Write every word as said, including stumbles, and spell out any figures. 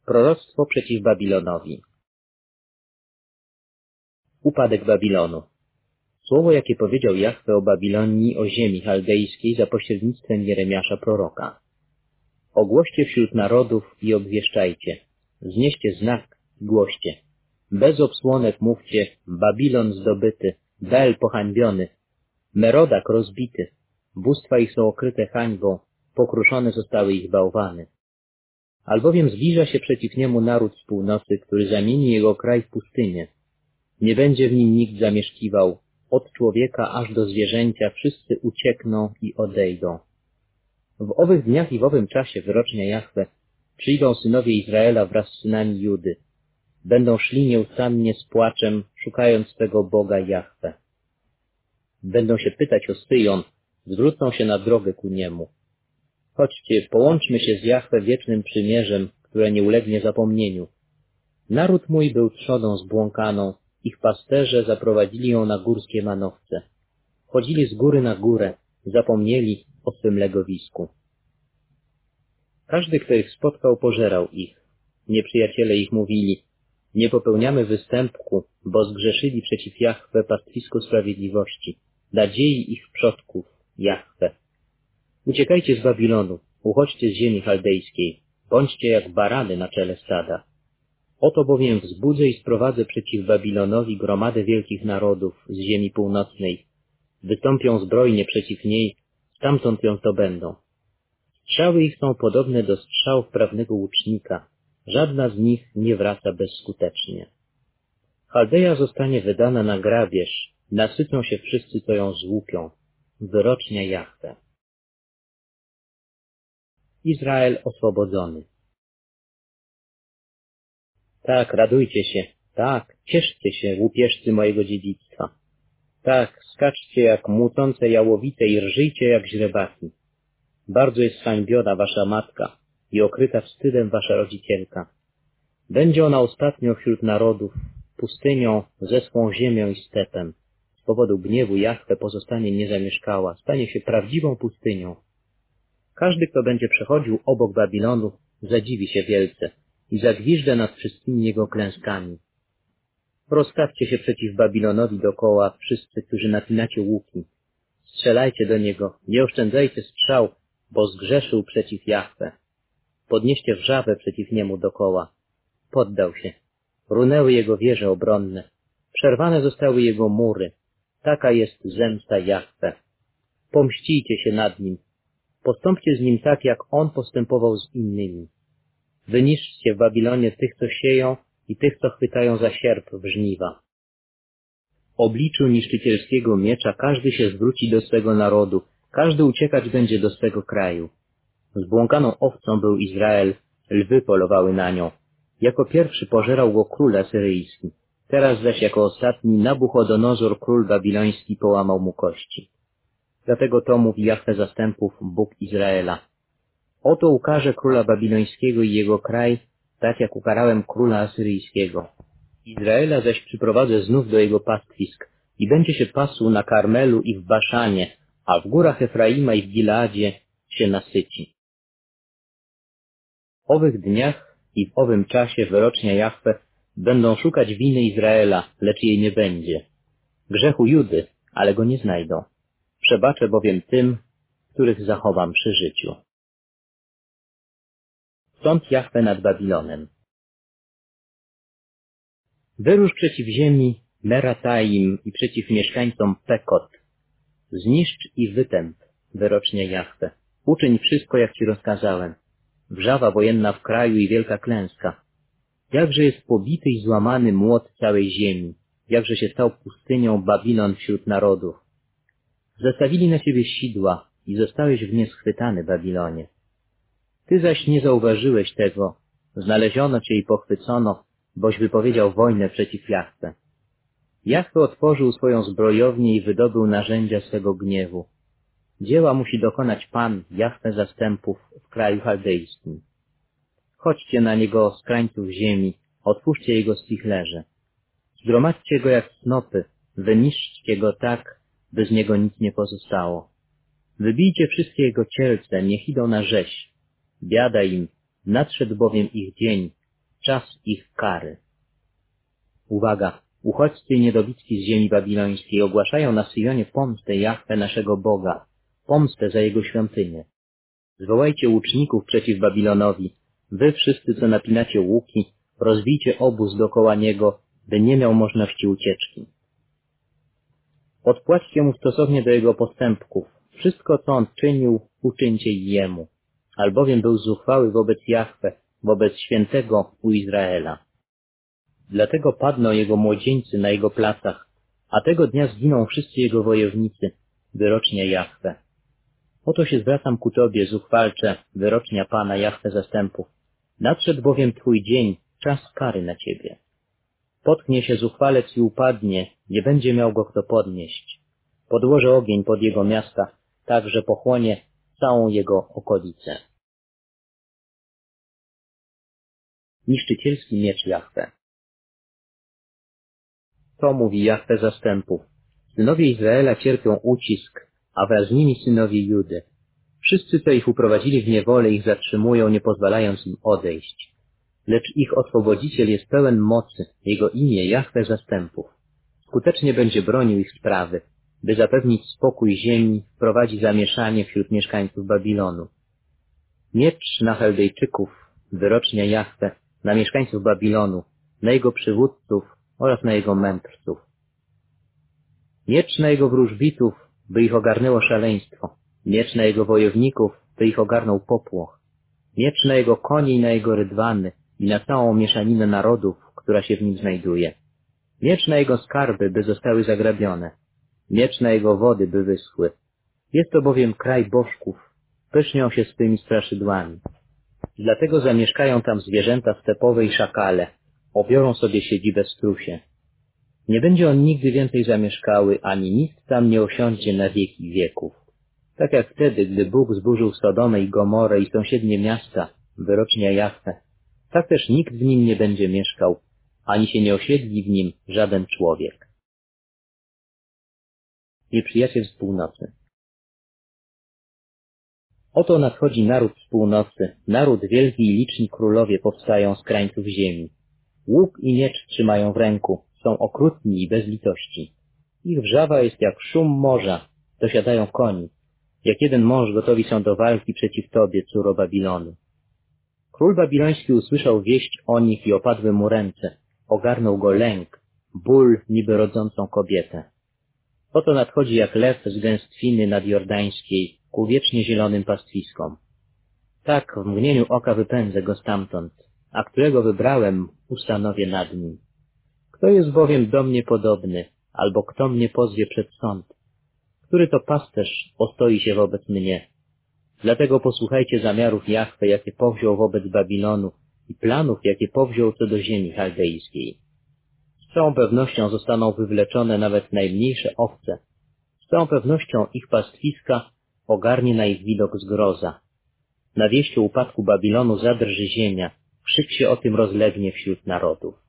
Proroctwo przeciw Babilonowi. Upadek Babilonu. Słowo, jakie powiedział Jahwe o Babilonii, o ziemi chaldejskiej za pośrednictwem Jeremiasza proroka. Ogłoście wśród narodów i obwieszczajcie. Znieście znak i głoście. Bez obsłonek mówcie, Babilon zdobyty, Bel pohańbiony, Merodak rozbity, bóstwa ich są okryte hańbą, pokruszone zostały ich bałwany. Albowiem zbliża się przeciw niemu naród z północy, który zamieni jego kraj w pustynię. Nie będzie w nim nikt zamieszkiwał, od człowieka aż do zwierzęcia wszyscy uciekną i odejdą. W owych dniach i w owym czasie, wyrocznia Jahwe, przyjdą synowie Izraela wraz z synami Judy. Będą szli nieustannie z płaczem, szukając swego Boga Jahwe. Będą się pytać o Syjon, zwrócą się na drogę ku niemu. Chodźcie, połączmy się z Jahwe wiecznym przymierzem, które nie ulegnie zapomnieniu. Naród mój był trzodą zbłąkaną, ich pasterze zaprowadzili ją na górskie manowce. Chodzili z góry na górę, zapomnieli o swym legowisku. Każdy, kto ich spotkał, pożerał ich. Nieprzyjaciele ich mówili, nie popełniamy występku, bo zgrzeszyli przeciw Jahwe pastwisku sprawiedliwości, nadziei ich przodków, Jahwe. Uciekajcie z Babilonu, uchodźcie z ziemi chaldejskiej, bądźcie jak barany na czele stada. Oto bowiem wzbudzę i sprowadzę przeciw Babilonowi gromadę wielkich narodów z ziemi północnej. Wystąpią zbrojnie przeciw niej, stamtąd ją zdobędą. Strzały ich są podobne do strzał wprawnego łucznika. Żadna z nich nie wraca bezskutecznie. Chaldeja zostanie wydana na grabież, nasycą się wszyscy, co ją złupią. Wyrocznia Jahwe. Izrael oswobodzony. Tak, radujcie się, tak, cieszcie się, łupieżcy mojego dziedzictwa. Tak, skaczcie jak młócące jałowice i rżyjcie jak źrebaki. Bardzo jest hańbiona wasza matka i okryta wstydem wasza rodzicielka. Będzie ona ostatnio wśród narodów, pustynią, zeschłą ziemią i stepem. Z powodu gniewu Jahwe pozostanie niezamieszkała, stanie się prawdziwą pustynią. Każdy, kto będzie przechodził obok Babilonu, zadziwi się wielce i zagwiżdża nad wszystkimi jego klęskami. Rozstawcie się przeciw Babilonowi dokoła, wszyscy, którzy napinacie łuki. Strzelajcie do niego, nie oszczędzajcie strzał, bo zgrzeszył przeciw Jahwe. Podnieście wrzawę przeciw niemu dokoła. Poddał się. Runęły jego wieże obronne. Przerwane zostały jego mury. Taka jest zemsta Jahwe. Pomścijcie się nad nim. Postąpcie z nim tak, jak on postępował z innymi. Wyniszczcie w Babilonie tych, co sieją i tych, co chwytają za sierp w żniwa. W obliczu niszczycielskiego miecza każdy się zwróci do swego narodu, każdy uciekać będzie do swego kraju. Zbłąkaną owcą był Izrael, lwy polowały na nią. Jako pierwszy pożerał go król asyryjski. Teraz zaś jako ostatni Nabuchodonozor, król babiloński, połamał mu kości. Dlatego to mówi Jahwe zastępów, Bóg Izraela. Oto ukażę króla babilońskiego i jego kraj, tak jak ukarałem króla asyryjskiego. Izraela zaś przyprowadzę znów do jego pastwisk i będzie się pasł na Karmelu i w Baszanie, a w górach Efraima i w Gileadzie się nasyci. W owych dniach i w owym czasie wyrocznia Jahwe będą szukać winy Izraela, lecz jej nie będzie. Grzechu Judy, ale go nie znajdą. Przebaczę bowiem tym, których zachowam przy życiu. Sąd Jahwe nad Babilonem. Wyrusz przeciw ziemi Merataim i przeciw mieszkańcom Pekot. Zniszcz i wytęp, wyrocznia Jahwe. Uczyń wszystko, jak ci rozkazałem. Wrzawa wojenna w kraju i wielka klęska. Jakże jest pobity i złamany młot całej ziemi. Jakże się stał pustynią Babilon wśród narodów. Zastawili na ciebie sidła i zostałeś w nie schwytany, Babilonie. Ty zaś nie zauważyłeś tego. Znaleziono cię i pochwycono, boś wypowiedział wojnę przeciw Jahwe. Jahwe otworzył swoją zbrojownię i wydobył narzędzia swego gniewu. Dzieła musi dokonać Pan, Jahwe zastępów, w kraju chaldejskim. Chodźcie na niego z krańców ziemi, otwórzcie jego spichlerze. Zgromadźcie go jak snopy, wyniszczcie go tak, by z niego nic nie pozostało. Wybijcie wszystkie jego cielce, niech idą na rzeź. Biada im, nadszedł bowiem ich dzień, czas ich kary. Uwaga! Uchodźcy niedobitki z ziemi babilońskiej ogłaszają na Syjonie pomstę Jahwe naszego Boga, pomstę za Jego świątynię. Zwołajcie łuczników przeciw Babilonowi, wy wszyscy, co napinacie łuki, rozbijcie obóz dokoła niego, by nie miał możliwości ucieczki. Odpłaćcie mu stosownie do jego postępków. Wszystko, co on czynił, uczyńcie i jemu, albowiem był zuchwały wobec Jahwe, wobec świętego u Izraela. Dlatego padną jego młodzieńcy na jego placach, a tego dnia zginą wszyscy jego wojownicy, wyrocznia Jahwe. Oto się zwracam ku Tobie, zuchwalcze, wyrocznia Pana Jahwe zastępów. Nadszedł bowiem Twój dzień, czas kary na Ciebie. Potknie się zuchwalec i upadnie, nie będzie miał go kto podnieść. Podłożę ogień pod jego miasta, tak że pochłonie całą jego okolicę. Niszczycielski miecz Jahwe. To mówi Jahwe zastępów. Synowie Izraela cierpią ucisk, a wraz z nimi synowie Judy. Wszyscy, co ich uprowadzili w niewolę, ich zatrzymują, nie pozwalając im odejść. Lecz ich oswobodziciel jest pełen mocy, jego imię Jahwe zastępów. Skutecznie będzie bronił ich sprawy, by zapewnić spokój ziemi, wprowadzi zamieszanie wśród mieszkańców Babilonu. Miecz na Chaldejczyków, wyrocznia Jahwe, na mieszkańców Babilonu, na jego przywódców oraz na jego mędrców. Miecz na jego wróżbitów, by ich ogarnęło szaleństwo. Miecz na jego wojowników, by ich ogarnął popłoch. Miecz na jego konie i na jego rydwany i na całą mieszaninę narodów, która się w nim znajduje. Miecz na jego skarby, by zostały zagrabione. Miecz na jego wody, by wyschły. Jest to bowiem kraj bożków, pysznią się swymi straszydłami. Dlatego zamieszkają tam zwierzęta stepowe i szakale, obiorą sobie siedzibę strusie. Nie będzie on nigdy więcej zamieszkały, ani nikt tam nie osiądzie na wieki wieków. Tak jak wtedy, gdy Bóg zburzył Sodomę i Gomorę i sąsiednie miasta, wyrocznia Jahwe, tak też nikt w nim nie będzie mieszkał, ani się nie osiedli w nim żaden człowiek. Nieprzyjaciel z północy. Oto nadchodzi naród z północy, naród wielki i liczni królowie powstają z krańców ziemi. Łuk i miecz trzymają w ręku, są okrutni i bez litości. Ich wrzawa jest jak szum morza, dosiadają koni. Jak jeden mąż gotowi są do walki przeciw Tobie, córo Babilonu. Król babiloński usłyszał wieść o nich i opadły mu ręce. Ogarnął go lęk, ból niby rodzącą kobietę. Oto nadchodzi jak lew z gęstwiny nadjordańskiej ku wiecznie zielonym pastwiskom. Tak w mgnieniu oka wypędzę go stamtąd, a którego wybrałem, ustanowię nad nim. Kto jest bowiem do mnie podobny, albo kto mnie pozwie przed sąd? Który to pasterz ostoi się wobec mnie? Dlatego posłuchajcie zamiarów Jahwe, jakie powziął wobec Babilonu i planów, jakie powziął co do ziemi chaldejskiej. Z całą pewnością zostaną wywleczone nawet najmniejsze owce. Z całą pewnością ich pastwiska ogarnie na ich widok zgroza. Na wieści o upadku Babilonu zadrży ziemia, krzyk się o tym rozlegnie wśród narodów.